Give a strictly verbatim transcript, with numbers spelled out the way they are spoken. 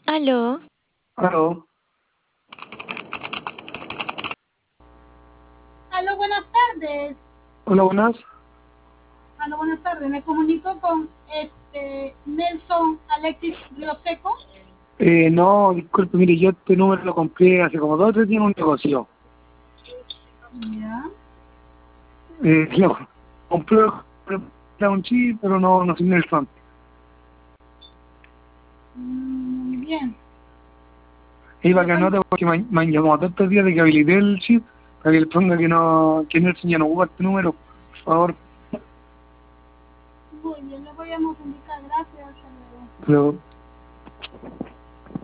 Aló, Aló, Aló, buenas tardes. hola, buenas. Aló, buenas tardes. Me comunico con este Nelson Alexis Rioseco. Eh, no, disculpe, mire, yo este número lo compré hace como dos o tres días en un negocio. Ya. Eh, lo compré era un chip, pero no, no soy Nelson. Mm, bien. Y para Le que cuento. anote, porque me, han me han llamado todos estos días de que habilité el chip, para que le ponga que no, que Nelson ya no ocupa este número, por favor. Muy bien, le voy a indicar. Gracias. Hasta luego. Pero